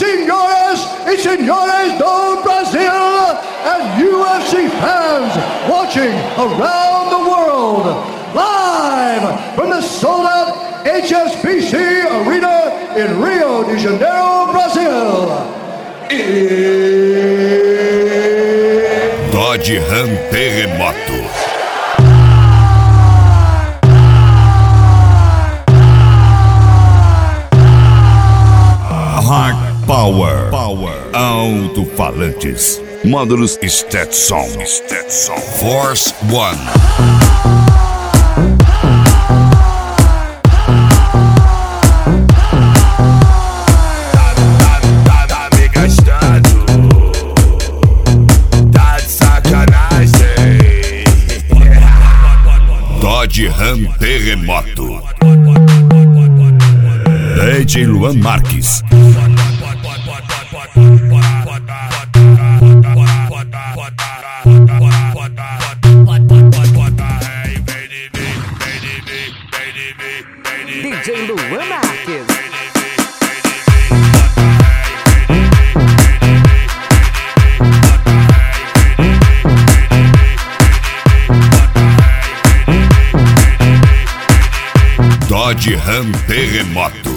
senhoras e senhores do Brasil, and UFC fans watching around the world, live from the sold-out HSBC Arena in Rio de Janeiro, Brazil. Dodge Ram Terremoto. Hard Power. Alto-falantes. Módulos Stetson. Force One. Tá me gastando. Tá de sacanagem. Dodge Ram Terremoto. DJ Luan Marques. DJ Luan Marques. Dodge Ram Terremoto.